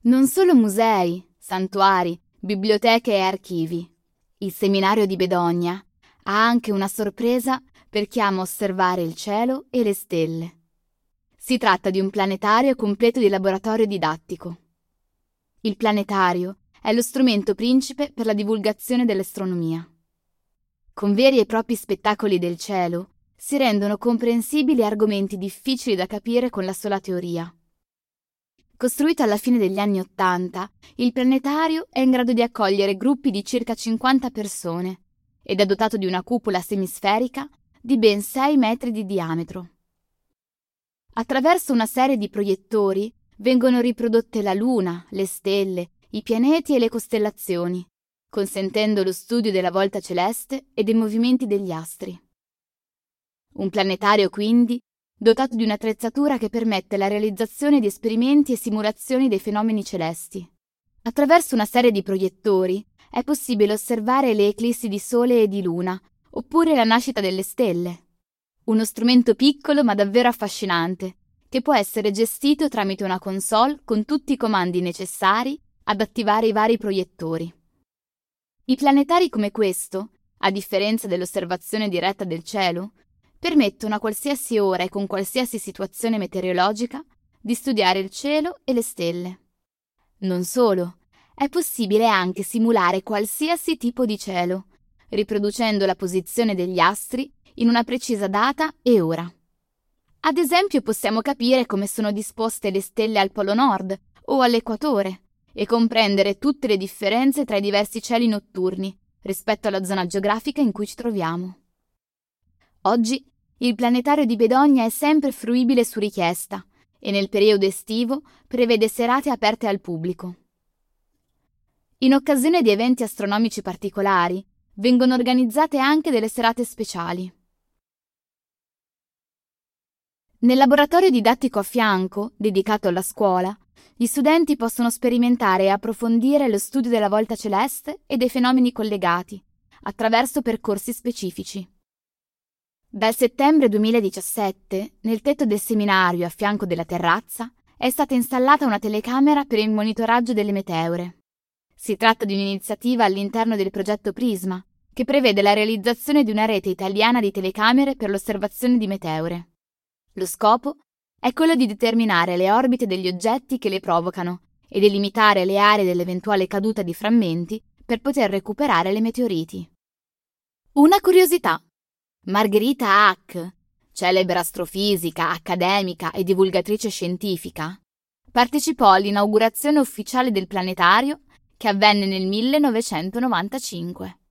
Non solo musei, santuari, biblioteche e archivi. Il seminario di Bedogna ha anche una sorpresa per chi ama osservare il cielo e le stelle. Si tratta di un planetario completo di laboratorio didattico. Il planetario è lo strumento principe per la divulgazione dell'astronomia. Con veri e propri spettacoli del cielo si rendono comprensibili argomenti difficili da capire con la sola teoria. Costruito alla fine degli anni '80, il planetario è in grado di accogliere gruppi di circa 50 persone ed è dotato di una cupola semisferica di ben 6 metri di diametro. Attraverso una serie di proiettori vengono riprodotte la Luna, le stelle, i pianeti e le costellazioni, consentendo lo studio della volta celeste e dei movimenti degli astri. Un planetario, quindi, dotato di un'attrezzatura che permette la realizzazione di esperimenti e simulazioni dei fenomeni celesti. Attraverso una serie di proiettori è possibile osservare le eclissi di Sole e di Luna, oppure la nascita delle stelle. Uno strumento piccolo ma davvero affascinante, che può essere gestito tramite una console con tutti i comandi necessari ad attivare i vari proiettori. I planetari come questo, a differenza dell'osservazione diretta del cielo, permettono a qualsiasi ora e con qualsiasi situazione meteorologica di studiare il cielo e le stelle. Non solo, è possibile anche simulare qualsiasi tipo di cielo, riproducendo la posizione degli astri in una precisa data e ora. Ad esempio possiamo capire come sono disposte le stelle al Polo Nord o all'equatore e comprendere tutte le differenze tra i diversi cieli notturni rispetto alla zona geografica in cui ci troviamo. Oggi il planetario di Bedogna è sempre fruibile su richiesta e nel periodo estivo prevede serate aperte al pubblico. In occasione di eventi astronomici particolari vengono organizzate anche delle serate speciali. Nel laboratorio didattico a fianco, dedicato alla scuola, gli studenti possono sperimentare e approfondire lo studio della volta celeste e dei fenomeni collegati, attraverso percorsi specifici. Dal settembre 2017, nel tetto del seminario a fianco della terrazza, è stata installata una telecamera per il monitoraggio delle meteore. Si tratta di un'iniziativa all'interno del progetto Prisma, che prevede la realizzazione di una rete italiana di telecamere per l'osservazione di meteore. Lo scopo è quello di determinare le orbite degli oggetti che le provocano e delimitare le aree dell'eventuale caduta di frammenti per poter recuperare le meteoriti. Una curiosità: Margherita Hack, celebre astrofisica, accademica e divulgatrice scientifica, partecipò all'inaugurazione ufficiale del planetario che avvenne nel 1995.